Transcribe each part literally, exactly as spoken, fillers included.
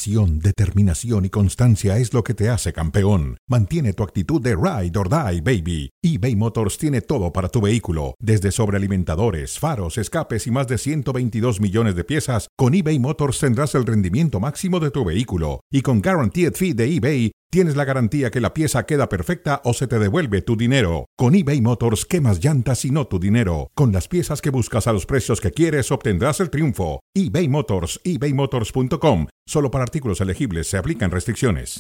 Pasión, determinación y constancia es lo que te hace campeón. Mantiene tu actitud de ride or die, baby. eBay Motors tiene todo para tu vehículo, desde sobrealimentadores, faros, escapes y más de ciento veintidós millones de piezas. Con eBay Motors tendrás el rendimiento máximo de tu vehículo. Y con Guaranteed Fee de eBay, tienes la garantía que la pieza queda perfecta o se te devuelve tu dinero. Con eBay Motors, quemas llantas y no tu dinero. Con las piezas que buscas a los precios que quieres, obtendrás el triunfo. eBay Motors, ebay motors punto com. Solo para artículos elegibles se aplican restricciones.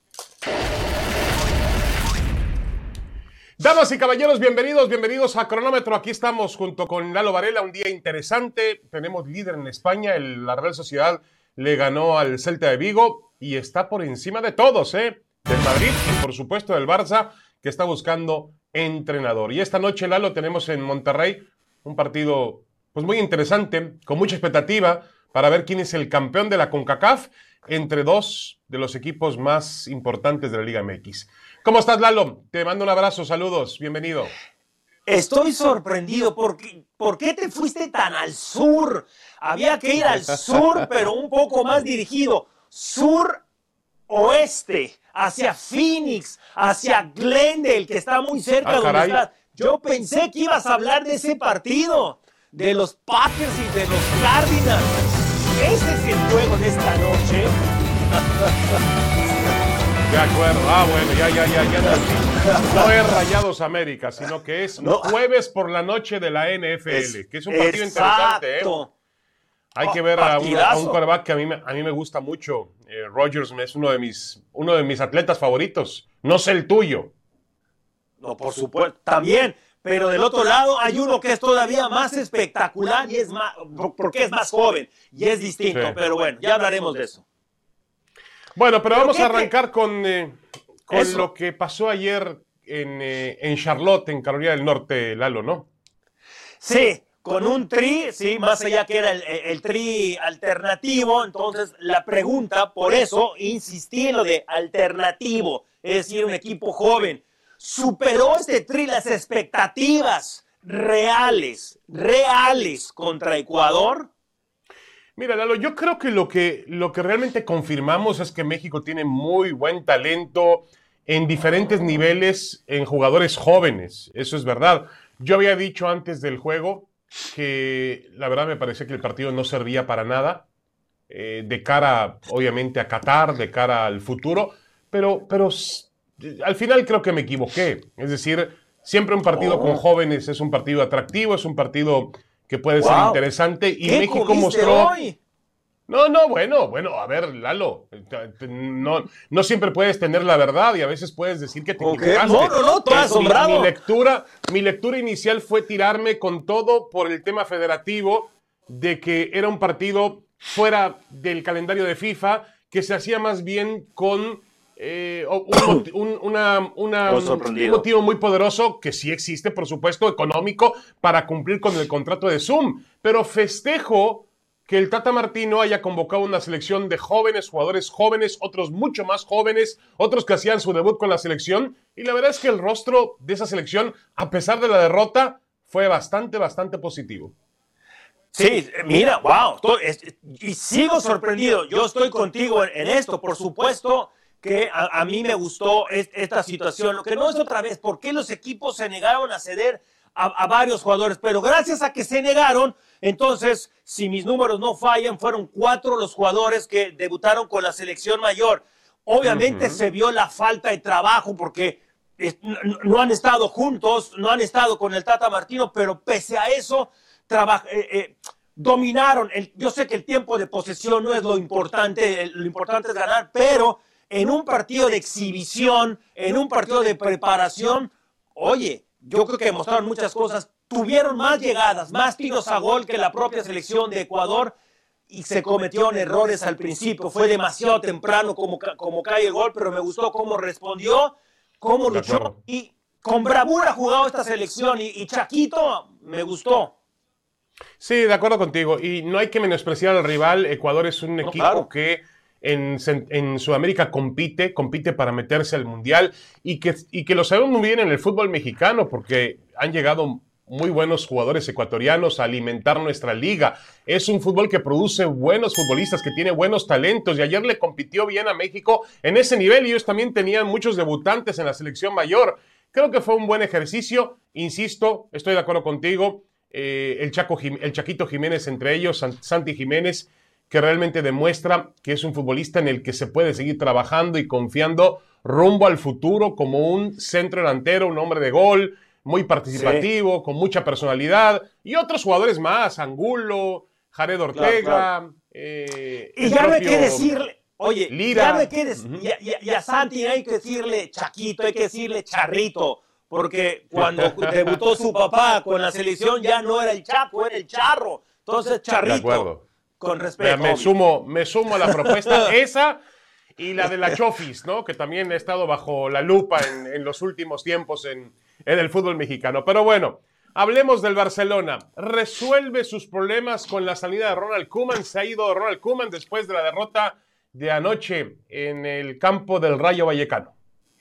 Damas y caballeros, bienvenidos, bienvenidos a Cronómetro. Aquí estamos junto con Lalo Varela, un día interesante. Tenemos líder en España, el, la Real Sociedad le ganó al Celta de Vigo y está por encima de todos, ¿eh? Del Madrid y por supuesto del Barça, que está buscando entrenador. Y esta noche, Lalo, tenemos en Monterrey un partido pues muy interesante, con mucha expectativa para ver quién es el campeón de la CONCACAF entre dos de los equipos más importantes de la Liga M X. ¿Cómo estás, Lalo? Te mando un abrazo, saludos, bienvenido. Estoy sorprendido. ¿Por qué, ¿Por qué te fuiste tan al sur? Había que ir al sur, pero un poco más dirigido. Sur-oeste, hacia Phoenix, hacia Glendale, que está muy cerca Ah, de donde estás. Yo pensé que ibas a hablar de ese partido, de los Packers y de los Cardinals. Ese es el juego de esta noche. De acuerdo, ah bueno, ya, ya, ya, ya. No, no es Rayados América, sino que es No. jueves por la noche de la N F L, Es- que es un partido exacto. interesante, ¿eh? Hay Oh, que ver a un, a un partidazo. quarterback que a mí, me- a mí me gusta mucho. Eh, Rodgers es uno de, mis, uno de mis atletas favoritos. No sé el tuyo. No, por supuesto, también. Pero del otro lado hay uno que es todavía más espectacular y es más, porque es más joven y es distinto. Sí. Pero bueno, ya hablaremos de eso. Bueno, pero, ¿Pero vamos qué a te- arrancar con, eh, con Eso. lo que pasó ayer en, eh, en Charlotte, en Carolina del Norte, Lalo, ¿no? Sí, con un tri, sí, más allá que era el, el tri alternativo. Entonces, la pregunta, por eso insistí en lo de alternativo, es decir, un equipo joven. ¿Superó este tri las expectativas reales, reales contra Ecuador? Mira, Lalo, yo creo que lo, que lo que realmente confirmamos es que México tiene muy buen talento en diferentes niveles en jugadores jóvenes. Eso es verdad. Yo había dicho antes del juego que la verdad me parecía que el partido no servía para nada, eh, de cara, obviamente, a Qatar, de cara al futuro, pero, pero s- al final creo que me equivoqué. Es decir, siempre un partido Oh. con jóvenes es un partido atractivo, es un partido que puede ser Wow. interesante y ¿Qué México comiste mostró... hoy? No, no, bueno, bueno, a ver, Lalo, no, no siempre puedes tener la verdad y a veces puedes decir que te Ok. equivocaste. No, no, no, estoy Mi- asombrado. Mi, lectura, mi lectura inicial fue tirarme con todo por el tema federativo de que era un partido fuera del calendario de FIFA que se hacía más bien con eh, un, moti- un- una, una- Estoy un sorprendido. motivo muy poderoso que sí existe, por supuesto, económico para cumplir con el contrato de Zoom. Pero festejo que el Tata Martino haya convocado una selección de jóvenes, jugadores jóvenes, otros mucho más jóvenes, otros que hacían su debut con la selección. Y la verdad es que el rostro de esa selección, a pesar de la derrota, fue bastante, bastante positivo. Sí, mira, wow, estoy- es- y sigo sorprendido. Yo estoy contigo en, en esto, por supuesto que a, a mí me gustó es- esta situación. Lo que no es otra vez, ¿por qué los equipos se negaron a ceder a, a varios jugadores? Pero gracias a que se negaron, entonces, si mis números no fallan, fueron cuatro los jugadores que debutaron con la selección mayor. Obviamente Ujú. se vio la falta de trabajo porque eh, no, no han estado juntos, no han estado con el Tata Martino, pero pese a eso, traba- eh, eh, dominaron. El- yo sé que el tiempo de posesión no es lo importante, el- lo importante es ganar, pero en un partido de exhibición, en un partido de preparación, oye, yo creo que demostraron muchas cosas. Tuvieron más llegadas, más tiros a gol que la propia selección de Ecuador y se cometieron errores al principio. Fue demasiado temprano como, ca- como cae el gol, pero me gustó cómo respondió, cómo De luchó acuerdo. y con bravura ha jugado esta selección. Y, y Chaquito me gustó. Sí, de acuerdo contigo. Y no hay que menospreciar al rival. Ecuador es un equipo claro. que en, Cen- en Sudamérica compite, compite para meterse al Mundial y que, y que lo sabemos muy bien en el fútbol mexicano porque han llegado muy buenos jugadores ecuatorianos a alimentar nuestra liga. Es un fútbol que produce buenos futbolistas, que tiene buenos talentos, y ayer le compitió bien a México en ese nivel, y ellos también tenían muchos debutantes en la selección mayor. Creo que fue un buen ejercicio, insisto, estoy de acuerdo contigo, eh, el, Chaco, el Chaquito Jiménez entre ellos, Santi Jiménez, que realmente demuestra que es un futbolista en el que se puede seguir trabajando y confiando rumbo al futuro como un centro delantero, un hombre de gol, muy participativo, sí, con mucha personalidad, y otros jugadores más, Angulo, Jared Ortega. Claro, claro. Eh, y ya no hay que decirle, oye, Lira. ya no hay que decirle, uh-huh. y, y, y a Santi no hay que decirle Chaquito, hay que decirle Charrito, porque cuando debutó su papá con la selección ya no era el Chaco, era el Charro. Entonces, Charrito. De acuerdo. Con respeto. Me sumo, me sumo a la propuesta esa y la de la Chofis, ¿no? Que también ha estado bajo la lupa en, en los últimos tiempos en, en el fútbol mexicano. Pero bueno, hablemos del Barcelona. Resuelve sus problemas con la salida de Ronald Koeman. Se ha ido Ronald Koeman después de la derrota de anoche en el campo del Rayo Vallecano.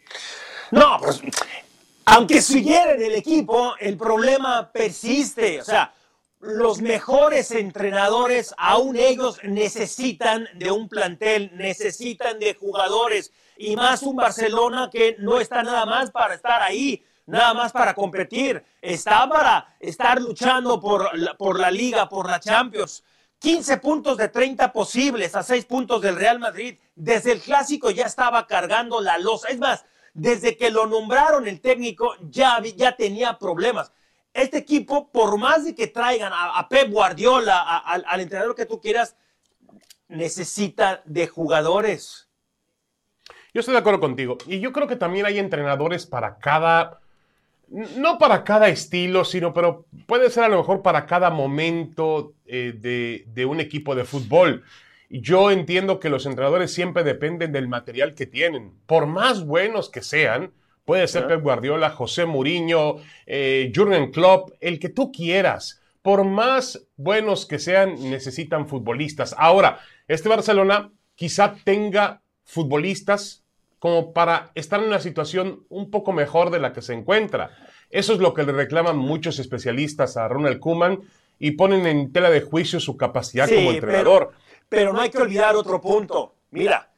No, pues, aunque siguiera en el equipo, el problema persiste. O sea, los mejores entrenadores, aún ellos necesitan de un plantel, necesitan de jugadores, y más un Barcelona que no está nada más para estar ahí, nada más para competir, está para estar luchando por la, por la Liga, por la Champions. quince puntos de treinta posibles a seis puntos del Real Madrid. Desde el Clásico ya estaba cargando la losa. Es más, desde que lo nombraron el técnico ya, ya tenía problemas. Este equipo, por más de que traigan a, a Pep Guardiola, a, a, al entrenador que tú quieras, necesita de jugadores. Yo estoy de acuerdo contigo. Y yo creo que también hay entrenadores para cada, no para cada estilo, sino, pero puede ser a lo mejor para cada momento eh, de, de un equipo de fútbol. Yo entiendo que los entrenadores siempre dependen del material que tienen. Por más buenos que sean, puede ser Pep Guardiola, José Mourinho, eh, Jürgen Klopp, el que tú quieras. Por más buenos que sean, necesitan futbolistas. Ahora, este Barcelona quizá tenga futbolistas como para estar en una situación un poco mejor de la que se encuentra. Eso es lo que le reclaman muchos especialistas a Ronald Koeman y ponen en tela de juicio su capacidad sí, como entrenador. Pero, pero no hay que olvidar otro punto. Mira,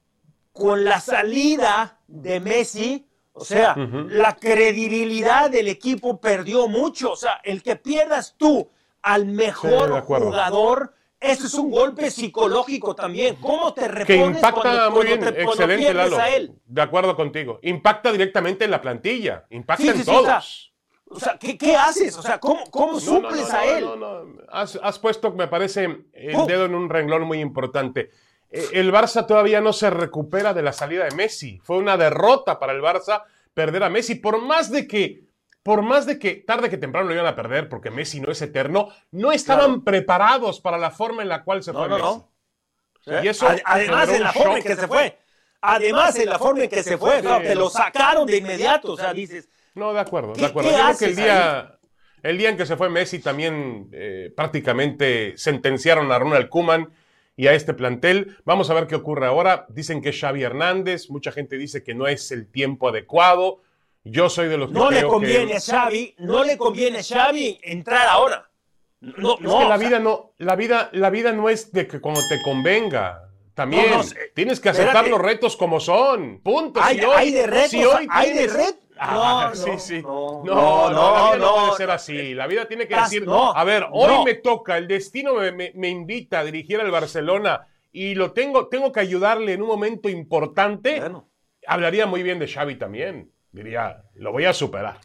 con la salida de Messi, o sea, uh-huh. la credibilidad del equipo perdió mucho. O sea, el que pierdas tú al mejor sí, jugador, eso es un golpe psicológico también. ¿Cómo te repones que impacta cuando, muy cuando bien, te, excelente, cuando Lalo. A él? De acuerdo contigo. Impacta directamente en la plantilla, impacta sí, en sí, todos. Sí, o sea, o sea ¿qué, ¿qué haces? O sea, ¿cómo, cómo no, suples no, no, a él? No, no, no. Has, has puesto, me parece, el oh. dedo en un renglón muy importante. El Barça todavía no se recupera de la salida de Messi. Fue una derrota para el Barça perder a Messi, por más de que, por más de que tarde que temprano lo iban a perder, porque Messi no es eterno, no estaban claro. preparados para la forma en la cual se no, fue no, Messi. No. Y eso además en la forma en que se fue. Además en la forma en que se fue, sí. claro, te lo sacaron de inmediato, o sea, dices... No, de acuerdo, de acuerdo. Yo creo que el día, el día en que se fue Messi también eh, prácticamente sentenciaron a Ronald Koeman y a este plantel. Vamos a ver qué ocurre ahora. Dicen que es Xavi Hernández. Mucha gente dice que no es el tiempo adecuado. Yo soy de los que no creo le conviene que... a Xavi, no le conviene a Xavi entrar ahora. No, es no, que la o sea... vida no, la vida, la vida no es de que cuando te convenga. También no, no, tienes que aceptar espérate. Los retos como son. Punto. Hay, si hoy, hay de retos, si hoy hay tienes... de retos. Ah, no, sí, no, sí. No, no, no, no, la vida no, no puede no, ser así. La vida tiene que estás, decir, no, a ver, hoy no. me toca, el destino me, me, me invita a dirigir al Barcelona y lo tengo, tengo que ayudarle en un momento importante. Bueno. Hablaría muy bien de Xavi también. Diría, lo voy a superar.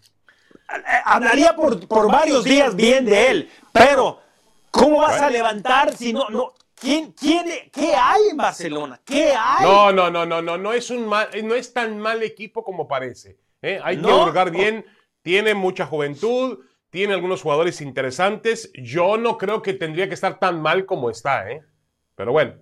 Hablaría por, por varios días bien de él, pero ¿cómo vas bueno. a levantar si no, no? ¿Quién, quién, ¿Qué hay en Barcelona? ¿Qué hay? No, no, no, no, no, no es un mal, no es tan mal equipo como parece. ¿eh? Hay que ¿No? hurgar bien, tiene mucha juventud, tiene algunos jugadores interesantes. Yo no creo que tendría que estar tan mal como está, ¿eh? Pero bueno.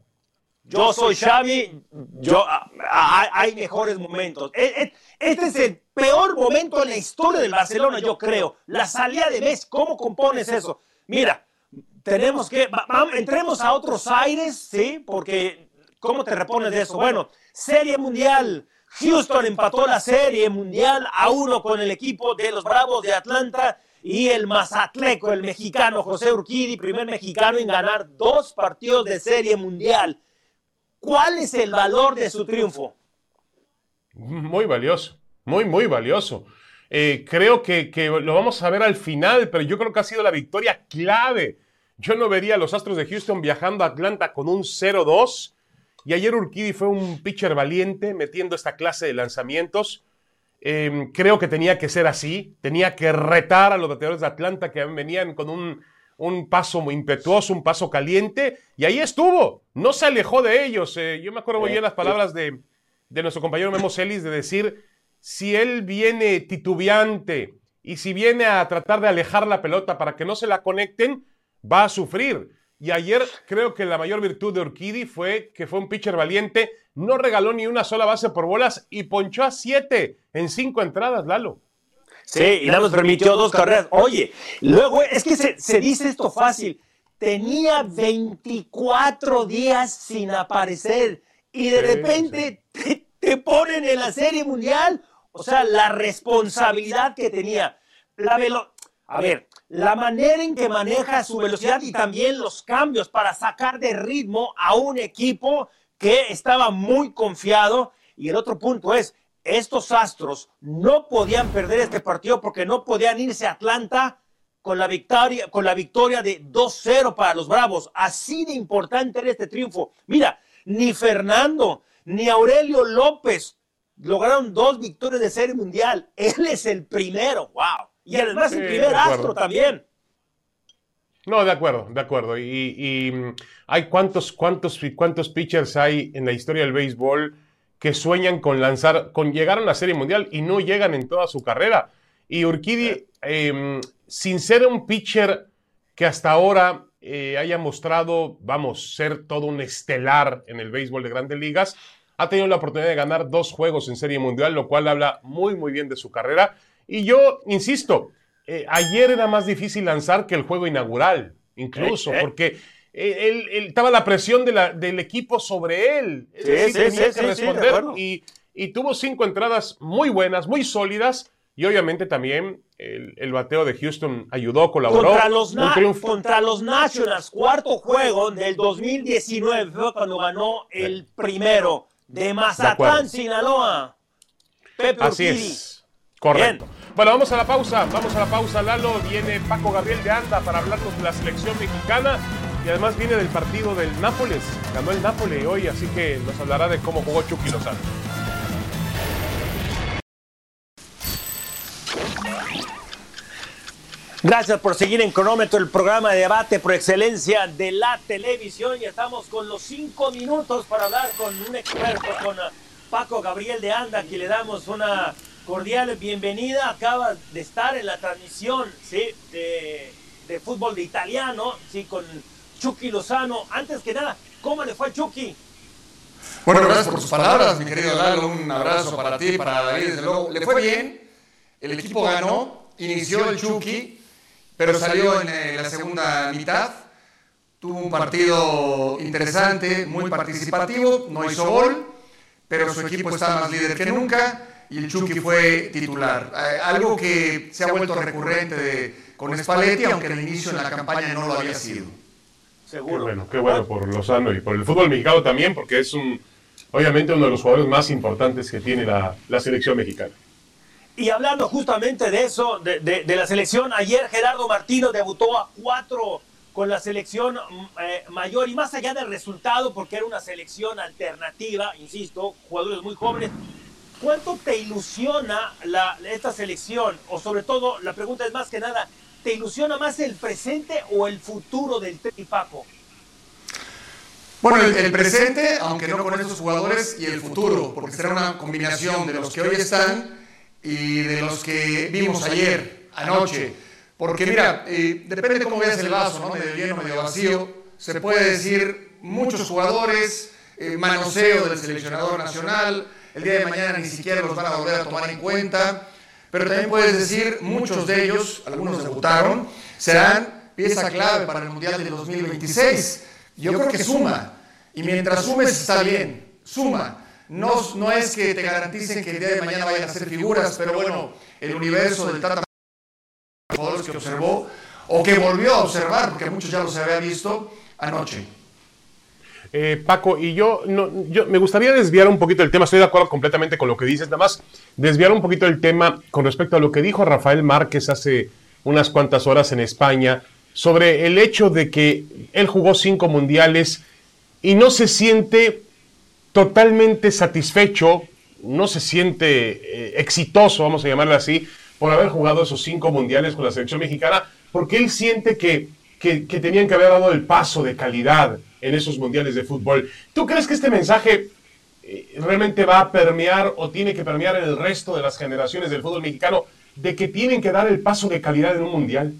Yo soy Xavi, yo, hay, hay mejores momentos. Este es el peor momento en la historia del Barcelona, yo creo. La salida de Messi, ¿cómo compones eso? Mira, tenemos que, vamos, entremos a otros aires, ¿sí? Porque, ¿cómo te repones de eso? Bueno, Serie Mundial. Houston empató la Serie Mundial a uno con el equipo de los Bravos de Atlanta y el mazatleco, el mexicano José Urquidi, primer mexicano en ganar dos partidos de Serie Mundial. ¿Cuál es el valor de su triunfo? Muy valioso, muy, muy valioso. Eh, creo que, que lo vamos a ver al final, pero yo creo que ha sido la victoria clave. Yo no vería a los Astros de Houston viajando a Atlanta con un cero dos, y ayer Urquidy fue un pitcher valiente metiendo esta clase de lanzamientos. Eh, creo que tenía que ser así, tenía que retar a los bateadores de Atlanta que venían con un, un paso muy impetuoso, un paso caliente, y ahí estuvo, no se alejó de ellos. Eh, yo me acuerdo muy bien las palabras de, de nuestro compañero Memo Celis de decir, si él viene titubeante y si viene a tratar de alejar la pelota para que no se la conecten, va a sufrir. Y ayer creo que la mayor virtud de Urquidy fue que fue un pitcher valiente, no regaló ni una sola base por bolas y ponchó a siete en cinco entradas, Lalo. Sí, y nada nos permitió dos carreras. Oye, luego es que se, se dice esto fácil, tenía veinticuatro días sin aparecer y de Sí, repente sí. te, te ponen en la Serie Mundial. O sea, la responsabilidad que tenía, la velo... A ver, la manera en que maneja su velocidad y también los cambios para sacar de ritmo a un equipo que estaba muy confiado. Y el otro punto es, estos Astros no podían perder este partido porque no podían irse a Atlanta con la victoria, con la victoria de dos cero para los Bravos. Así de importante era este triunfo. Mira, ni Fernando, ni Aurelio López lograron dos victorias de Serie Mundial. Él es el primero, wow. Y además el Sí, primer Astro también. No, de acuerdo, de acuerdo. Y, y hay cuántos, cuántos, cuántos pitchers hay en la historia del béisbol que sueñan con lanzar, con llegar a una Serie Mundial y no llegan en toda su carrera. Y Urquidy, eh, sin ser un pitcher que hasta ahora eh, haya mostrado, vamos, ser todo un estelar en el béisbol de Grandes Ligas, ha tenido la oportunidad de ganar dos juegos en Serie Mundial, lo cual habla muy, muy bien de su carrera. Y yo, insisto, eh, ayer era más difícil lanzar que el juego inaugural, incluso, eh, eh. porque él, él, él, estaba la presión de la, del equipo sobre él. Sí, sí, tenía sí, que sí, responder sí, y, y tuvo cinco entradas muy buenas, muy sólidas, y obviamente también el, el bateo de Houston ayudó, colaboró. Contra los, na- contra los Nationals, cuarto juego del dos mil diecinueve, fue cuando ganó el primero de Mazatlán, de Sinaloa. Pepe Así Urquidy. es. Correcto. Bien. Bueno, vamos a la pausa, vamos a la pausa, Lalo. Viene Paco Gabriel de Anda para hablarnos de la selección mexicana y además viene del partido del Nápoles. Ganó el Nápoles hoy, así que nos hablará de cómo jugó Chucky Lozano. Gracias por seguir en Cronómetro, el programa de debate por excelencia de la televisión. Y estamos con los cinco minutos para hablar con un experto, con Paco Gabriel de Anda, que le damos una cordial bienvenida. Acaba de estar en la transmisión, ¿sí?, de, de fútbol de italiano, ¿sí?, con Chucky Lozano. Antes que nada, ¿cómo le fue a Chucky? Bueno, gracias por sus palabras, mi querido Lalo. Un abrazo para ti, para David, desde luego. Le fue bien, el equipo ganó, inició el Chucky, pero salió en la segunda mitad. Tuvo un partido interesante, muy participativo, no hizo gol, pero su equipo está más líder que nunca. Y el Chucky fue titular. Eh, algo que se ha vuelto recurrente de, con Spalletti, aunque al inicio en la campaña no lo había sido. Seguro. Qué bueno, qué bueno por Lozano y por el fútbol mexicano también, porque es un, obviamente uno de los jugadores más importantes que tiene la, la selección mexicana. Y hablando justamente de eso, de, de, de la selección, ayer Gerardo Martino debutó a cuatro con la selección eh, mayor, y más allá del resultado, porque era una selección alternativa, insisto, jugadores muy jóvenes. ¿Cuánto te ilusiona la, esta selección? O sobre todo, la pregunta es más que nada, ¿te ilusiona más el presente o el futuro del Tri Paco? Bueno, el, el presente, aunque no con esos jugadores, y el futuro, porque será una combinación de los que hoy están y de los que vimos ayer, anoche. Porque mira, eh, depende de cómo veas el vaso, ¿no? Medio lleno, medio vacío. Se puede decir muchos jugadores, eh, manoseo del seleccionador nacional. El día de mañana ni siquiera los van a volver a tomar en cuenta, pero también puedes decir, muchos de ellos, algunos debutaron, serán pieza clave para el Mundial de dos mil veintiséis. Yo creo que suma, y mientras sumes está bien, suma. No, no es que te garanticen que el día de mañana vayan a ser figuras, pero bueno, el universo del Tata jugadores que observó o que volvió a observar, porque muchos ya los había visto anoche. Eh, Paco, y yo, no, yo me gustaría desviar un poquito el tema, estoy de acuerdo completamente con lo que dices, nada más desviar un poquito el tema con respecto a lo que dijo Rafael Márquez hace unas cuantas horas en España, sobre el hecho de que él jugó cinco mundiales y no se siente totalmente satisfecho, no se siente eh, exitoso, vamos a llamarlo así, por haber jugado esos cinco mundiales con la selección mexicana, porque él siente que, que, que tenían que haber dado el paso de calidad en esos mundiales de fútbol. ¿Tú crees que este mensaje eh, realmente va a permear o tiene que permear en el resto de las generaciones del fútbol mexicano de que tienen que dar el paso de calidad en un mundial?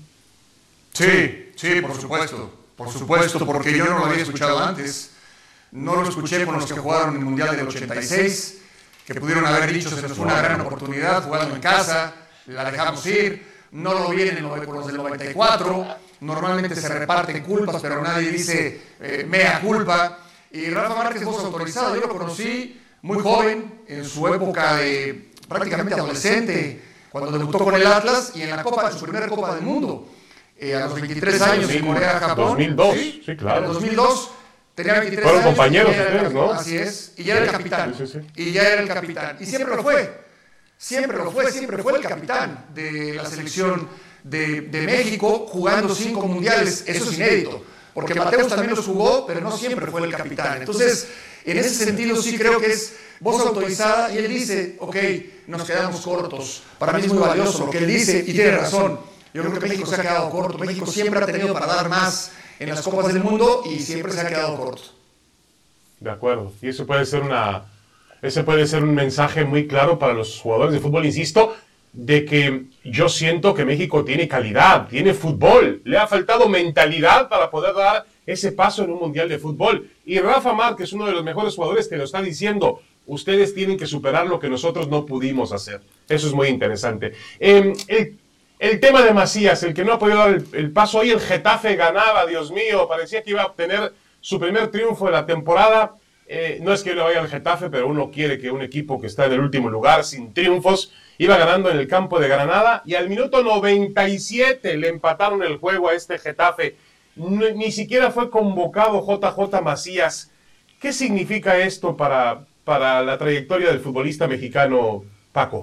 Sí, sí, por supuesto, por supuesto, porque yo no lo había escuchado antes. No lo escuché con los que jugaron el Mundial del ochenta y seis, que pudieron haber dicho se nos fue una gran oportunidad jugando en casa, la dejamos ir. No lo vi en el, con los del noventa y cuatro. Normalmente se reparten culpas, pero nadie dice eh, mea culpa. Y Rafa Márquez, voz autorizada, yo lo conocí muy joven, en su época de prácticamente adolescente, cuando debutó con el Atlas y en la Copa, en su primera Copa del Mundo, eh, a los veintitrés años en Corea-Japón. dos mil dos, ¿sí? Sí, claro. En el dos mil dos tenía veintitrés Fueron años. compañeros y ustedes, ¿no? Así es, y ya era el capitán. Sí, sí, sí. Y ya era el capitán. Y siempre lo fue. Siempre lo fue, siempre fue el capitán de la selección de, de México, jugando cinco mundiales. Eso es inédito, porque Mateus también los jugó, pero no siempre fue el capitán. Entonces, en ese sentido sí creo que es voz autorizada, y él dice, ok, nos quedamos cortos. Para mí es muy valioso lo que él dice, y tiene razón. Yo creo que México se ha quedado corto. México siempre ha tenido para dar más en las Copas del Mundo, y siempre se ha quedado corto. De acuerdo, y eso puede ser una... Ese puede ser un mensaje muy claro para los jugadores de fútbol, insisto, de que yo siento que México tiene calidad, tiene fútbol, le ha faltado mentalidad para poder dar ese paso en un mundial de fútbol. Y Rafa Márquez, uno de los mejores jugadores, te lo está diciendo, ustedes tienen que superar lo que nosotros no pudimos hacer. Eso es muy interesante. Eh, el, el tema de Macías, el que no ha podido dar el, el paso, hoy el Getafe ganaba, Dios mío, parecía que iba a obtener su primer triunfo de la temporada. Eh, no es que yo le vaya al Getafe, pero uno quiere que un equipo que está en el último lugar, sin triunfos, iba ganando en el campo de Granada, y al minuto noventa y siete le empataron el juego a este Getafe. Ni, ni siquiera fue convocado J J Macías. ¿Qué significa esto para, para la trayectoria del futbolista mexicano, Paco?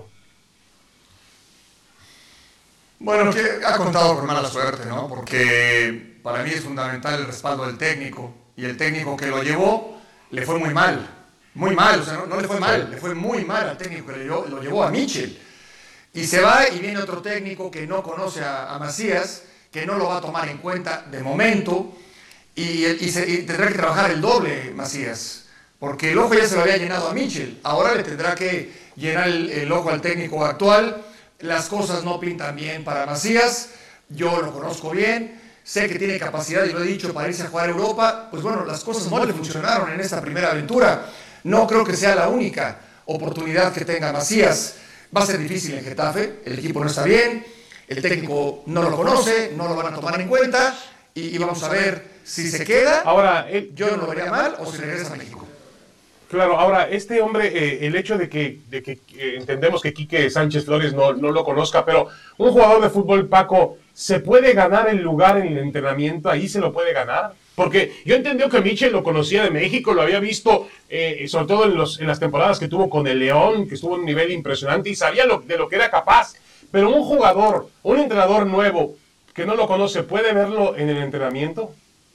Bueno, que ha contado con mala suerte, ¿no? Porque para mí es fundamental el respaldo del técnico, y el técnico que lo llevó le fue muy mal, muy mal, o sea, no, no le fue mal, le fue muy mal al técnico que lo, lo llevó a Michel. Y se va y viene otro técnico que no conoce a, a Macías, que no lo va a tomar en cuenta de momento, y, y, se, y tendrá que trabajar el doble Macías, porque el ojo ya se lo había llenado a Michel, ahora le tendrá que llenar el, el ojo al técnico actual. Las cosas no pintan bien para Macías, yo lo conozco bien. Sé que tiene capacidad, y lo he dicho, para irse a jugar a Europa. Pues bueno, las cosas no le funcionaron en esta primera aventura. No creo que sea la única oportunidad que tenga Macías. Va a ser difícil en Getafe, el equipo no está bien, el técnico no lo conoce, no lo van a tomar en cuenta, y, y vamos a ver si se queda. Ahora, él, yo no lo vería mal, o si regresa a México. Claro, ahora, este hombre, eh, el hecho de que, de que eh, entendemos que Quique Sánchez Flores no, no lo conozca, pero un jugador de fútbol, Paco, ¿se puede ganar el lugar en el entrenamiento? ¿Ahí se lo puede ganar? Porque yo entendí que Michel lo conocía de México, lo había visto, eh, sobre todo en, los, en las temporadas que tuvo con el León, que estuvo en un nivel impresionante, y sabía lo, de lo que era capaz. Pero un jugador, un entrenador nuevo, que no lo conoce, ¿puede verlo en el entrenamiento?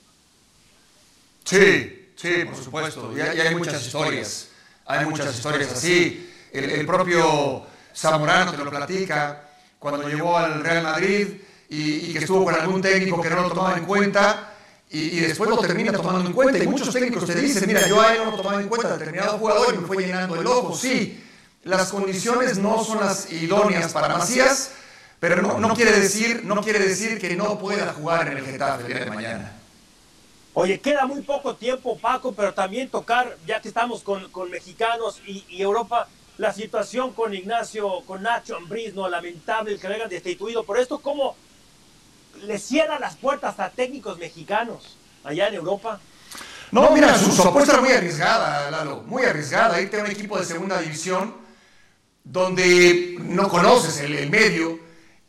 Sí. Sí, por supuesto, y hay, y hay muchas historias, hay muchas historias así. El, el propio Zamorano te lo platica, cuando llegó al Real Madrid y, y que estuvo con algún técnico que no lo tomaba en cuenta, y, y después lo termina tomando en cuenta. Y muchos técnicos te dicen, mira, yo a él no lo tomaba en cuenta, determinado jugador, y me fue llenando el ojo. Sí, las condiciones no son las idóneas para Macías, pero no, no, quiere, decir, no quiere decir que no pueda jugar en el Getafe el día de mañana. Oye, queda muy poco tiempo, Paco, pero también tocar, ya que estamos con, con mexicanos y, y Europa, la situación con Ignacio, con Nacho Ambriz, ¿no? Lamentable el que lo hayan destituido por esto. ¿Cómo le cierra las puertas a técnicos mexicanos allá en Europa? No, mira, su, su apuesta era muy arriesgada, Lalo, muy arriesgada. Irte a un equipo de segunda división donde no conoces el, el medio,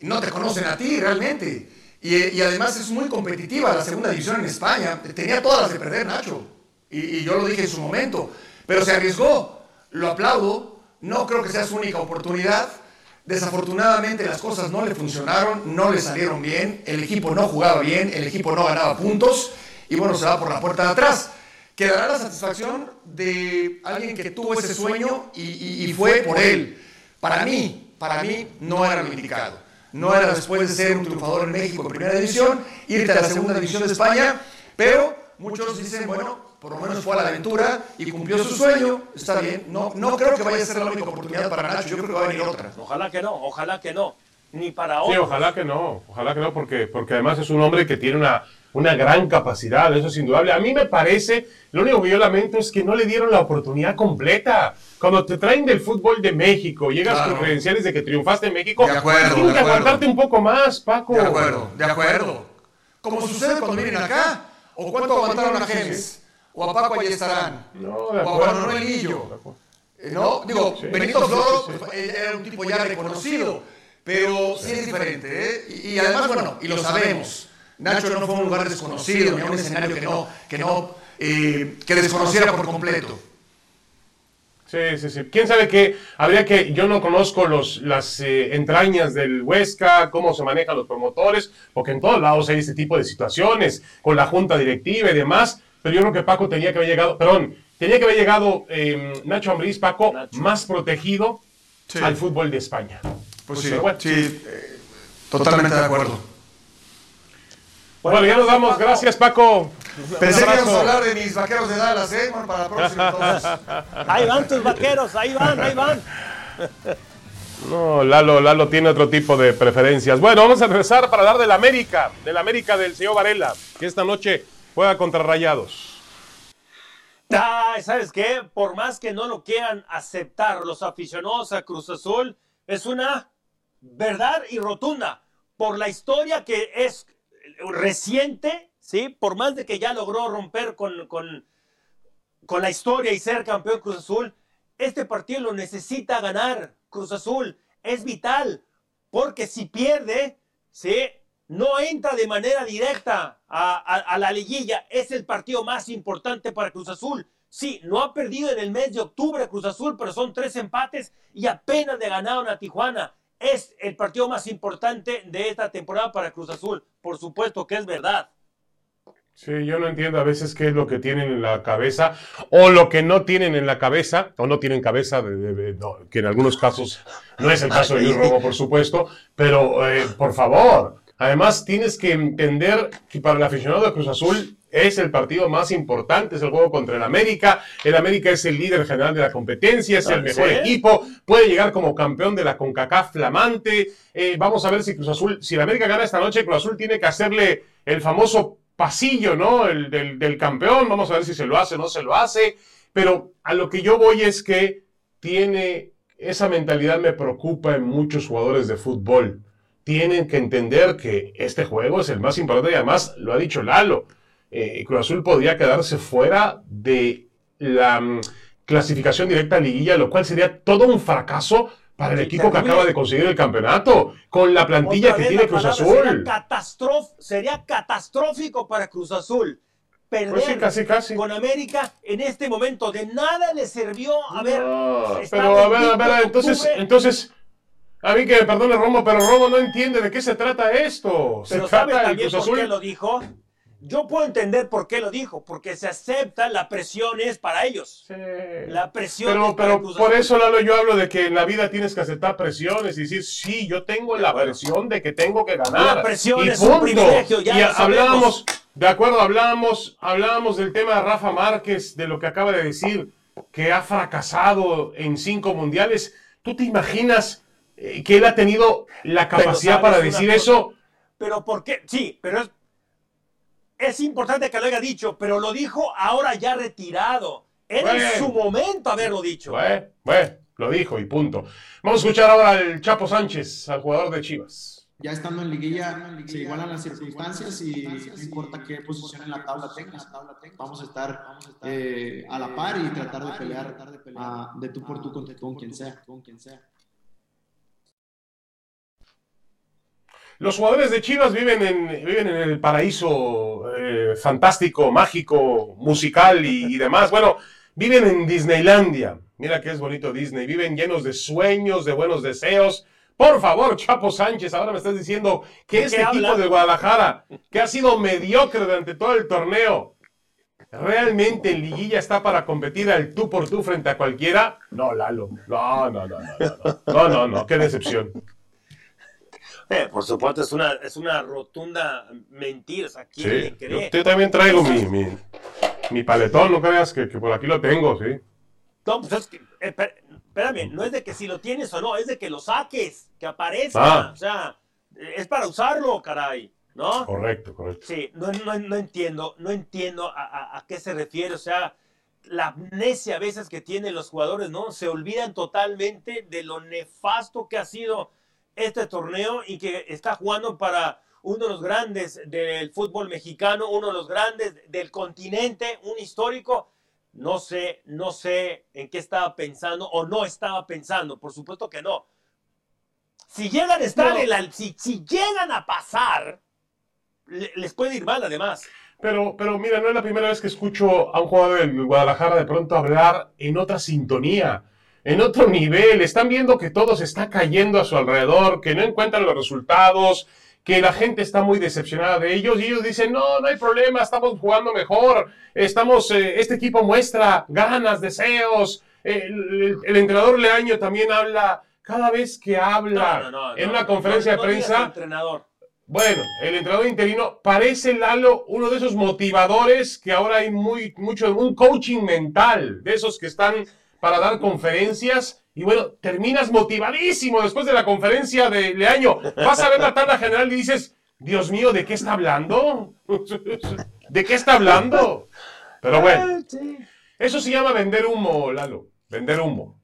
no te conocen a ti realmente. Y, y además es muy competitiva la segunda división en España. Tenía todas las de perder, Nacho. Y, y yo lo dije en su momento. Pero se arriesgó. Lo aplaudo. No creo que sea su única oportunidad. Desafortunadamente las cosas no le funcionaron, no le salieron bien. El equipo no jugaba bien, el equipo no ganaba puntos. Y bueno, se va por la puerta de atrás. Quedará la satisfacción de alguien que tuvo ese sueño y, y, y fue por él. Para mí, para mí no era lo indicado. No era después de ser un triunfador en México en primera división, irte a la segunda división de España, pero muchos dicen, bueno, por lo menos fue a la aventura y cumplió su sueño, está bien. No, no creo que vaya a ser la única oportunidad para Nacho, yo creo que va a venir otra. Ojalá que no, ojalá que no, ni para otros. Sí, ojalá que no, ojalá que no, porque, porque además es un hombre que tiene una, una gran capacidad, eso es indudable. A mí me parece, lo único que yo lamento es que no le dieron la oportunidad completa. Cuando te traen del fútbol de México, llegas claro. con credenciales de que triunfaste en México, de acuerdo, tienes de que acuerdo. aguantarte un poco más, Paco. De acuerdo, de acuerdo. Como sucede cuando vienen acá, o cuánto aguantaron a Genes, o a Paco Ayestarán, no, o a Juan Manuel Lillo. No, digo, sí. Benito Floro sí, sí, sí. era un tipo ya reconocido, pero sí es diferente, ¿eh? Y, y además, bueno, y lo sabemos, Nacho no fue un lugar desconocido, ni a un escenario que no, que no, eh, que desconociera por completo. Sí, sí, sí. ¿Quién sabe qué? Habría que... Yo no conozco los, las eh, entrañas del Huesca, cómo se manejan los promotores, porque en todos lados hay este tipo de situaciones, con la junta directiva y demás, pero yo creo que Paco tenía que haber llegado... Perdón, tenía que haber llegado eh, Nacho Ambriz, Paco, Nacho. más protegido sí. al fútbol de España. Pues, pues sí, bueno. sí eh, totalmente de acuerdo. Bueno, bueno, ya nos vamos. Gracias, Paco. Pensé que íbamos a hablar de mis vaqueros de Dallas, ¿eh? Bueno, para la próxima, entonces. Ahí van tus vaqueros, ahí van, ahí van. No, Lalo, Lalo tiene otro tipo de preferencias. Bueno, vamos a regresar para hablar del América, del América del señor Varela, que esta noche juega contra Rayados. Ah, ¿sabes qué? Por más que no lo quieran aceptar los aficionados a Cruz Azul, es una verdad y rotunda. Por la historia que es reciente, ¿sí? Por más de que ya logró romper con, con, con la historia y ser campeón Cruz Azul, este partido lo necesita ganar Cruz Azul. Es vital, porque si pierde, ¿sí? No entra de manera directa a, a, a la liguilla. Es el partido más importante para Cruz Azul. Sí, no ha perdido en el mes de octubre Cruz Azul, pero son tres empates y apenas le ganaron a Tijuana. Es el partido más importante de esta temporada para Cruz Azul. Por supuesto que es verdad. Sí, yo no entiendo a veces qué es lo que tienen en la cabeza o lo que no tienen en la cabeza, o no tienen cabeza, de, de, de, no, que en algunos casos no es el caso de Luis Romo, por supuesto, pero eh, por favor, además tienes que entender que para el aficionado de Cruz Azul es el partido más importante, es el juego contra el América. El América es el líder general de la competencia, es el mejor ¿sí? equipo, puede llegar como campeón de la CONCACAF flamante. Eh, vamos a ver si Cruz Azul, si el América gana esta noche, Cruz Azul tiene que hacerle el famoso pasillo, ¿no? El del, del campeón, vamos a ver si se lo hace o no se lo hace, pero a lo que yo voy es que tiene, esa mentalidad me preocupa en muchos jugadores de fútbol. Tienen que entender que este juego es el más importante y además lo ha dicho Lalo. Eh, Cruz Azul podría quedarse fuera de la um, clasificación directa a liguilla, lo cual sería todo un fracaso para el sí, equipo terrible. que acaba de conseguir el campeonato, con la plantilla Otra que tiene Cruz Azul. Sería, catastrof, sería catastrófico para Cruz Azul perder pues sí, casi, casi. con América en este momento. De nada le sirvió haber... No, pero a ver, a ver, entonces... entonces a mí que me perdone Romo, pero Romo no entiende de qué se trata esto. Pero se ¿sabes trata también Cruz por Azul? qué lo dijo? Yo puedo entender por qué lo dijo, porque se acepta la presión es para ellos. Sí. La presión pero, es para pero Cruz por Azul. eso, Lalo, yo hablo de que en la vida tienes que aceptar presiones y decir, sí, yo tengo la bueno. presión de que tengo que ganar. La presión y es punto. un privilegio, ya y lo hablábamos, sabemos. de acuerdo, hablábamos, hablábamos del tema de Rafa Márquez, de lo que acaba de decir, que ha fracasado en cinco mundiales. ¿Tú te imaginas eh, que él ha tenido la capacidad para decir cosa, eso? Pero ¿por qué? Sí, pero es... Es importante que lo haya dicho, pero lo dijo ahora ya retirado. Era bueno, en su momento haberlo dicho. Bueno, bueno, lo dijo y punto. Vamos a escuchar ahora al Chapo Sánchez, al jugador de Chivas. Ya estando en liguilla, se igualan las circunstancias y no importa qué posición en la tabla tengas. Vamos a estar eh, a la par y tratar de pelear uh, de tú por tú con, con quien sea. Con quien sea. Los jugadores de Chivas viven en, viven en el paraíso eh, fantástico, mágico, musical y, y demás. Bueno, viven en Disneylandia. Mira que es bonito Disney. Viven llenos de sueños, de buenos deseos. Por favor, Chapo Sánchez, ahora me estás diciendo que este equipo habla? de Guadalajara, que ha sido mediocre durante todo el torneo, ¿realmente en liguilla está para competir al tú por tú frente a cualquiera? No, Lalo. No, no, no, no, no, no, no, no, qué decepción. Eh, por supuesto, es una, es una rotunda mentira. O sea, ¿quién sí, cree? Yo, yo también traigo mi, mi, mi paletón, no creas que, que por aquí lo tengo, sí. No, pues es que, eh, espérame, no es de que si lo tienes o no, es de que lo saques, que aparezca. Ah. O sea, es para usarlo, caray. ¿No? Correcto, correcto. Sí, no, no, no entiendo, no entiendo a, a, a qué se refiere, o sea, la amnesia a veces que tienen los jugadores, ¿no? Se olvidan totalmente de lo nefasto que ha sido este torneo y que está jugando para uno de los grandes del fútbol mexicano, uno de los grandes del continente, un histórico. No sé, no sé en qué estaba pensando o no estaba pensando, por supuesto que no. Si llegan a estar no. en la, si, si llegan a pasar, les puede ir mal además. Pero, pero mira, no es la primera vez que escucho a un jugador del Guadalajara de pronto hablar en otra sintonía, en otro nivel. Están viendo que todo se está cayendo a su alrededor, que no encuentran los resultados, que la gente está muy decepcionada de ellos y ellos dicen, no, no hay problema, estamos jugando mejor, estamos, eh, este equipo muestra ganas, deseos. Eh, el, el entrenador Leaño también habla, cada vez que habla no, no, no, en una no, conferencia no, no, de prensa... No entrenador. Bueno, el entrenador interino parece, Lalo, uno de esos motivadores que ahora hay muy, mucho, un coaching mental, de esos que están para dar conferencias, y bueno, terminas motivadísimo después de la conferencia de Leaño. Vas a ver la tabla general y dices, Dios mío, ¿de qué está hablando? ¿De qué está hablando? Pero bueno, eso se llama vender humo, Lalo, vender humo.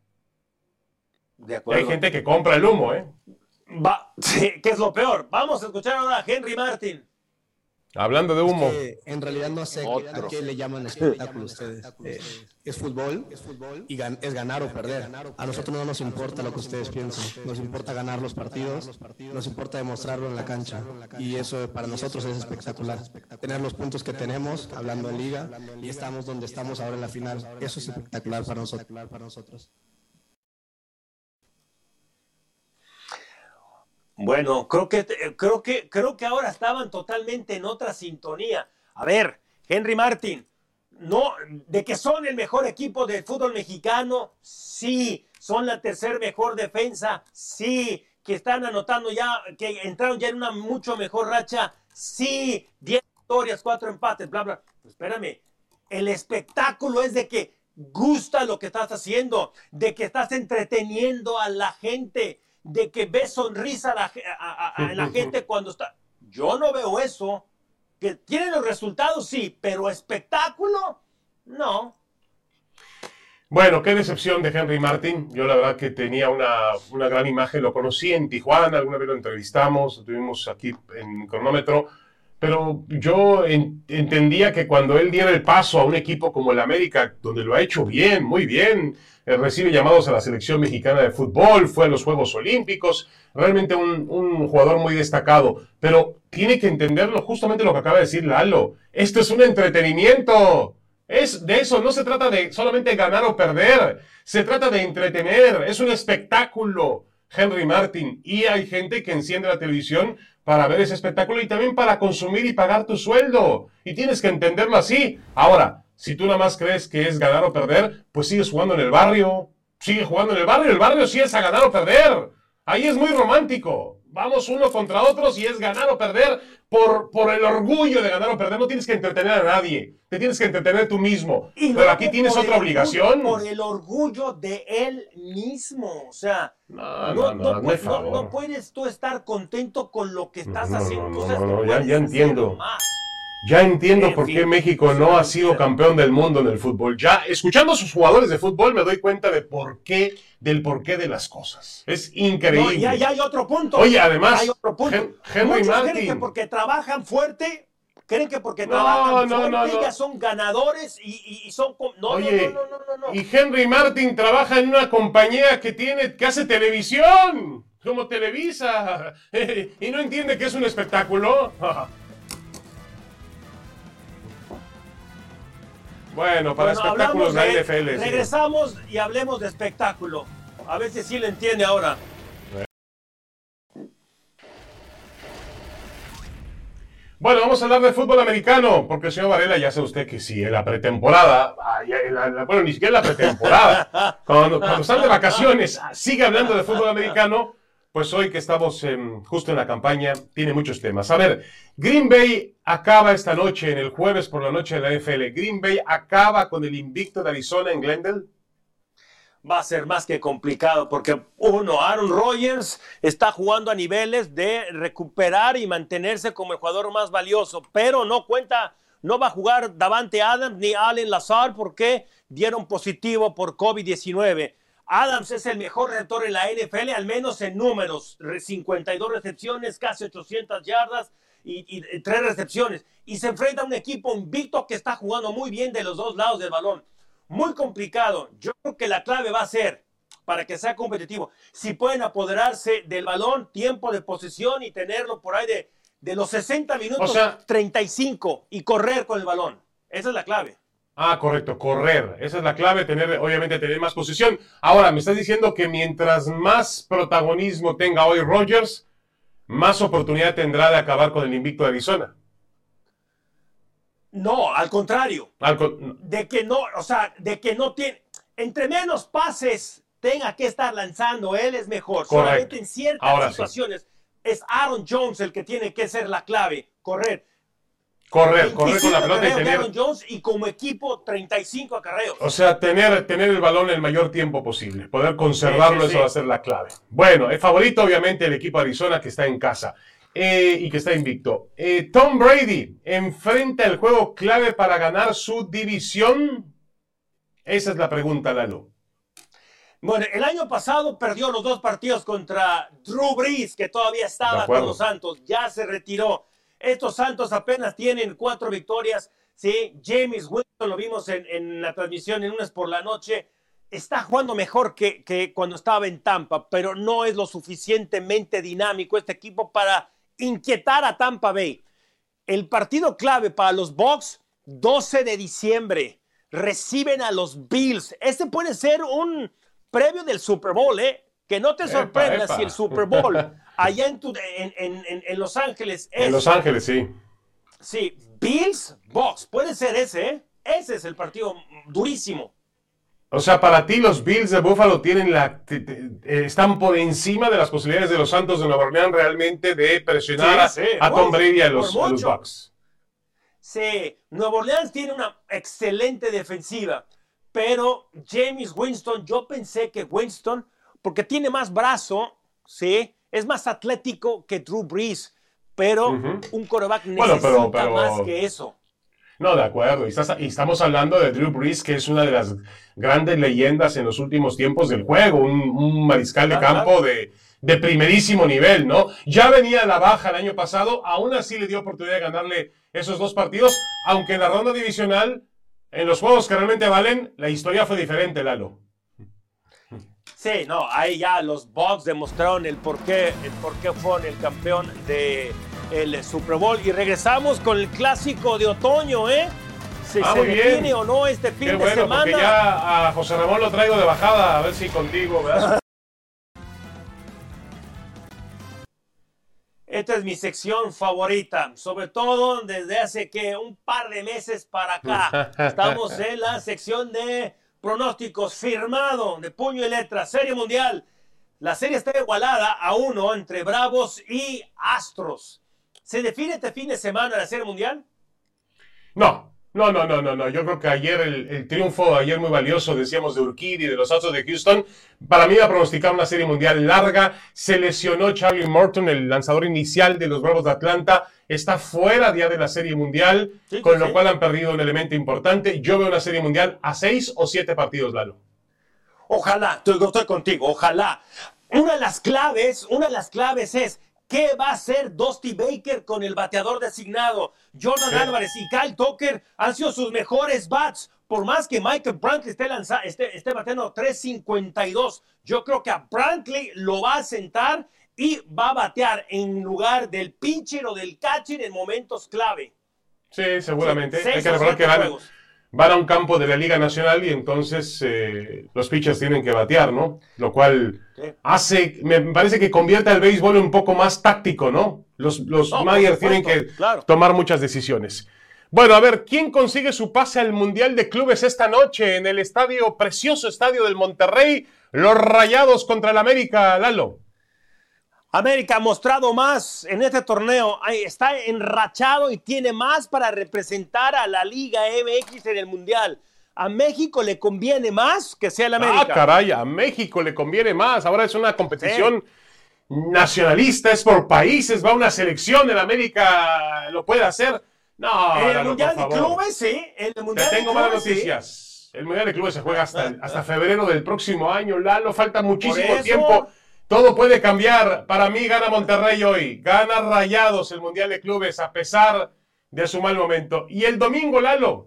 De acuerdo. Hay gente que compra el humo, ¿eh? Va, sí, ¿qué es lo peor? Vamos a escuchar ahora a Henry Martin. Hablando de humo. Es que en realidad no sé a qué le llaman espectáculo ustedes. Eh, es fútbol y gan es ganar o perder. A nosotros no nos importa lo que ustedes piensen. Nos importa ganar los partidos, nos importa demostrarlo en la cancha. Y eso para nosotros es espectacular. Tener los puntos que tenemos, hablando de liga, y estamos donde estamos ahora en la final. Eso es espectacular para nosotros. Bueno, creo que, creo, que, creo que ahora estaban totalmente en otra sintonía. A ver, Henry Martin, no, de que son el mejor equipo del fútbol mexicano, sí. Son la tercer mejor defensa, sí. Que están anotando ya, que entraron ya en una mucho mejor racha, sí. Diez victorias, cuatro empates, bla, bla. Pues espérame, el espectáculo es de que gusta lo que estás haciendo, de que estás entreteniendo a la gente, de que ves sonrisa a la, a, a, a la gente cuando está... Yo no veo eso. Que tienen los resultados, sí, pero espectáculo, no. Bueno, qué decepción de Henry Martin. Yo la verdad que tenía una, una gran imagen, lo conocí en Tijuana, alguna vez lo entrevistamos, lo tuvimos aquí en Cronómetro, pero yo en, entendía que cuando él diera el paso a un equipo como el América, donde lo ha hecho bien, muy bien, recibe llamados a la selección mexicana de fútbol, fue a los Juegos Olímpicos, realmente un, un jugador muy destacado, pero tiene que entenderlo justamente lo que acaba de decir Lalo, esto es un entretenimiento, es de eso, no se trata de solamente ganar o perder, se trata de entretener, es un espectáculo, Henry Martin, y hay gente que enciende la televisión para ver ese espectáculo y también para consumir y pagar tu sueldo, y tienes que entenderlo así. Ahora, si tú nada más crees que es ganar o perder, pues sigues jugando en el barrio. Sigue jugando en el barrio. El barrio sí es a ganar o perder. Ahí es muy romántico. Vamos uno contra otros y es ganar o perder por, por el orgullo de ganar o perder. No tienes que entretener a nadie. Te tienes que entretener tú mismo. Y pero aquí tienes otra obligación. Por el orgullo de él mismo. O sea, no, no, no, no, no, no, no puedes tú estar contento con lo que estás no, haciendo. No, no, no, no, ya, ya entiendo. Ya entiendo en por fin, qué México no ha sido campeón del mundo en el fútbol. Ya, escuchando a sus jugadores de fútbol, me doy cuenta de por qué, del porqué de las cosas. Es increíble. No, ya, ya hay otro punto. Oye, además, hay otro punto. Hen Henry Muchos Martin. creen que porque trabajan fuerte, creen que porque no, trabajan no, fuerte no, no. ya son ganadores y, y, y son... No, Oye, no, no, no, no, no. Y Henry Martin trabaja en una compañía que tiene, que hace televisión. como Televisa, y no entiende que es un espectáculo. Bueno, para bueno, espectáculos de la N F L. Regresamos sí. y hablemos de espectáculo. A ver si sí le entiende ahora. Bueno, vamos a hablar de fútbol americano, porque señor Varela, ya sabe usted que sí, en la pretemporada, la, la, bueno, ni siquiera en la pretemporada, cuando, cuando están de vacaciones, sigue hablando de fútbol americano, pues hoy que estamos eh, justo en la campaña, tiene muchos temas. A ver, Green Bay acaba esta noche, en el jueves por la noche de la N F L, Green Bay acaba con el invicto de Arizona en Glendale. Va a ser más que complicado porque uno, Aaron Rodgers está jugando a niveles de recuperar y mantenerse como el jugador más valioso, pero no cuenta, no va a jugar Davante Adams ni Allen Lazard porque dieron positivo por COVID diecinueve. Adams es el mejor receptor en la N F L, al menos en números, cincuenta y dos recepciones, casi ochocientas yardas y, y, y tres recepciones, y se enfrenta a un equipo invicto que está jugando muy bien de los dos lados del balón. Muy complicado. Yo creo que la clave va a ser, para que sea competitivo, si pueden apoderarse del balón, tiempo de posesión y tenerlo por ahí de, de los sesenta minutos, o sea, treinta y cinco, y correr con el balón. Esa es la clave. Ah, correcto, correr. Esa es la clave, tener, obviamente tener más posesión. Ahora, me estás diciendo que mientras más protagonismo tenga hoy Rodgers, más oportunidad tendrá de acabar con el invicto de Arizona. No, al contrario. Al con... De que no, o sea, de que no tiene. Entre menos pases tenga que estar lanzando, él es mejor. Correcto. Solamente en ciertas Ahora situaciones sí. Es Aaron Jones el que tiene que ser la clave. Correr. Correr, correr con la pelota y tener. Aaron Jones y como equipo treinta y cinco acarreos. O sea, tener, tener el balón el mayor tiempo posible. Poder conservarlo, sí, sí, eso sí. Va a ser la clave. Bueno, el favorito, obviamente, el equipo de Arizona que está en casa. Eh, y que está invicto. Eh, Tom Brady enfrenta el juego clave para ganar su división. Esa es la pregunta, Lalo. Bueno, el año pasado perdió los dos partidos contra Drew Brees, que todavía estaba con los Santos. Ya se retiró. Estos Santos apenas tienen cuatro victorias. Sí, James Winston, lo vimos en, en la transmisión en lunes por la noche. Está jugando mejor que, que cuando estaba en Tampa, pero no es lo suficientemente dinámico este equipo para inquietar a Tampa Bay. El partido clave para los Bucs, doce de diciembre, reciben a los Bills. Este puede ser un previo del Super Bowl, ¿eh? Que no te sorprenda si el Super Bowl allá en, tu, en, en, en, en Los Ángeles es... En Los Ángeles, sí. Sí, Bills, Bucs, puede ser ese, ¿eh? Ese es el partido durísimo. O sea, para ti los Bills de Buffalo tienen la, te, te, están por encima de las posibilidades de los Santos de Nueva Orleans realmente de presionar sí, sí. a, a Tom Brady y a los, a los Bucs. Sí, Nueva Orleans tiene una excelente defensiva, pero James Winston, yo pensé que Winston, porque tiene más brazo, sí, es más atlético que Drew Brees, pero uh-huh. un quarterback necesita bueno, pero, pero... más que eso. No, de acuerdo. Y, estás, y estamos hablando de Drew Brees, que es una de las grandes leyendas en los últimos tiempos del juego, un, un mariscal de ah, campo ah. de, de primerísimo nivel, ¿no? Ya venía a la baja el año pasado, aún así le dio oportunidad de ganarle esos dos partidos, aunque en la ronda divisional, en los juegos que realmente valen, la historia fue diferente, Lalo. Sí, no, ahí ya los Bucs demostraron el por qué, el por qué fueron el campeón de... el Super Bowl. Y regresamos con el clásico de otoño, ¿eh? Si ah, se define o no este fin Qué de bueno, semana. Porque ya a José Ramón lo traigo de bajada, a ver si contigo, ¿verdad? Esta es mi sección favorita, sobre todo desde hace que un par de meses para acá. Estamos en la sección de pronósticos firmado de puño y letra, Serie Mundial. La serie está igualada a uno entre Bravos y Astros. ¿Se define este fin de semana la Serie Mundial? No, no, no, no, no, no. Yo creo que ayer el, el triunfo, ayer muy valioso, decíamos, de Urquidy y de los Astros de Houston, para mí iba a pronosticar una Serie Mundial larga. Se lesionó Charlie Morton, el lanzador inicial de los Bravos de Atlanta. Está fuera ya de la Serie Mundial, sí, con sí. lo cual han perdido un elemento importante. Yo veo una Serie Mundial a seis o siete partidos, Lalo. Ojalá, estoy, estoy contigo, ojalá. Una de las claves, una de las claves es ¿qué va a hacer Dusty Baker con el bateador designado? Jordan sí. Álvarez y Kyle Tucker han sido sus mejores bats. por más que Michael Brantley esté, lanza, esté, esté bateando tres cincuenta y dos, yo creo que a Brantley lo va a sentar y va a batear en lugar del pitcher o del catcher en momentos clave. Sí, seguramente. Sí, Hay que recordar que van, van a un campo de la Liga Nacional y entonces eh, los pitchers tienen que batear, ¿no? Lo cual sí. hace, me parece que convierte al béisbol un poco más táctico, ¿no? Los, los no, managers tienen que claro. tomar muchas decisiones. Bueno, a ver, ¿quién consigue su pase al Mundial de Clubes esta noche en el estadio, precioso estadio del Monterrey? Los Rayados contra el América, Lalo. América ha mostrado más en este torneo, está enrachado y tiene más para representar a la Liga M X en el Mundial. A México le conviene más que sea el América. Ah, caray, a México le conviene más. Ahora es una competición sí. nacionalista, es por países, va una selección, el América lo puede hacer. No, en el Lalo, Mundial de Clubes, sí. En el mundial Te tengo de malas clubes, noticias. Sí. El Mundial de Clubes se juega hasta, hasta febrero del próximo año. Lalo, falta muchísimo tiempo. Todo puede cambiar. Para mí gana Monterrey hoy. Gana Rayados el Mundial de Clubes a pesar de su mal momento. Y el domingo, Lalo.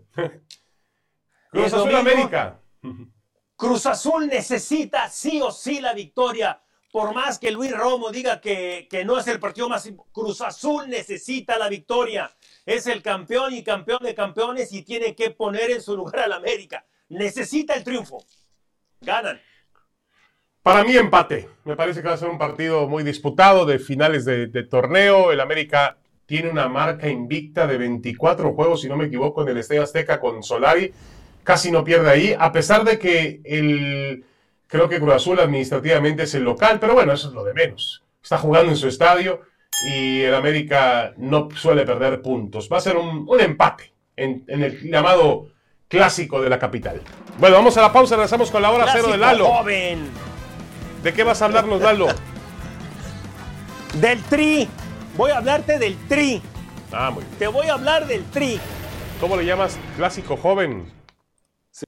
Cruz Azul domingo, América. Cruz Azul necesita sí o sí la victoria. Por más que Luis Romo diga que, que no es el partido más... Cruz Azul necesita la victoria. Es el campeón y campeón de campeones y tiene que poner en su lugar al América. Necesita el triunfo. Ganan. Para mí empate. Me parece que va a ser un partido muy disputado de finales de, de torneo. El América tiene una marca invicta de veinticuatro juegos, si no me equivoco, en el Estadio Azteca con Solari. Casi no pierde ahí, a pesar de que el... Creo que Cruz Azul administrativamente es el local, pero bueno, eso es lo de menos. Está jugando en su estadio y el América no suele perder puntos. Va a ser un, un empate en, en el llamado clásico de la capital. Bueno, vamos a la pausa, regresamos con la hora clásico cero de Lalo. Joven. ¿De qué vas a hablarnos, Lalo? Del Tri. Voy a hablarte del Tri. Ah, muy bien. Te voy a hablar del Tri. ¿Cómo le llamas? Clásico joven. Sí.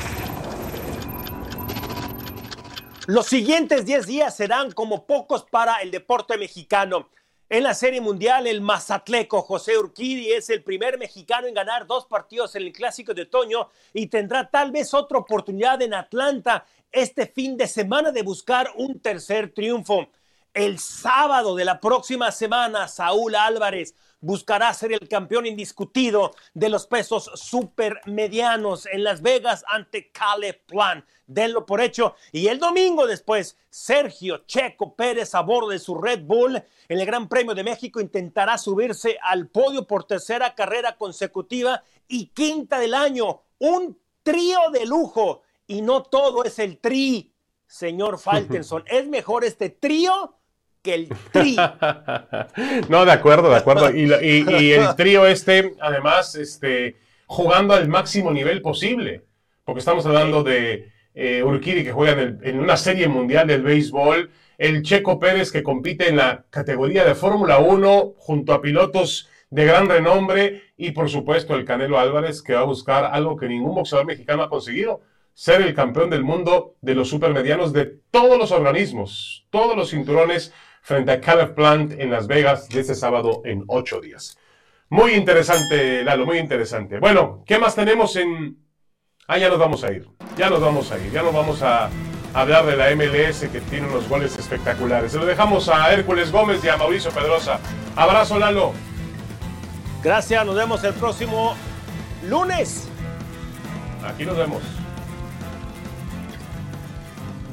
Los siguientes diez días serán como pocos para el deporte mexicano. En la Serie Mundial, el mazatleco José Urquidi es el primer mexicano en ganar dos partidos en el Clásico de Otoño y tendrá tal vez otra oportunidad en Atlanta este fin de semana de buscar un tercer triunfo. El sábado de la próxima semana, Saúl Álvarez buscará ser el campeón indiscutido de los pesos supermedianos en Las Vegas ante Caleb Plant. Denlo por hecho. Y el domingo después, Sergio Checo Pérez a bordo de su Red Bull en el Gran Premio de México intentará subirse al podio por tercera carrera consecutiva y quinta del año. Un trío de lujo. Y no todo es el tri, señor Falkenson. Es mejor este trío que el tri. No, de acuerdo, de acuerdo. Y, y, y el trío este, además, este, jugando al máximo nivel posible. Porque estamos hablando de eh, Urquidi, que juega en, el, en una serie mundial del béisbol. El Checo Pérez, que compite en la categoría de Fórmula uno junto a pilotos de gran renombre. Y, por supuesto, el Canelo Álvarez, que va a buscar algo que ningún boxeador mexicano ha conseguido. Ser el campeón del mundo de los supermedianos de todos los organismos, todos los cinturones frente a Caleb Plant en Las Vegas de este sábado en ocho días. Muy interesante, Lalo, muy interesante. Bueno, ¿qué más tenemos en...? Ah, ya nos vamos a ir, ya nos vamos a ir, ya nos vamos a hablar de la M L S que tiene unos goles espectaculares. Se lo dejamos a Hércules Gómez y a Mauricio Pedrosa. Abrazo, Lalo. Gracias, nos vemos el próximo lunes. Aquí nos vemos.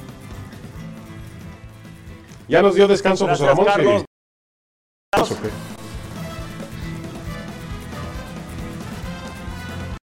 ¿Ya nos dio descanso, Gracias, José Ramón? Carlos. Sí.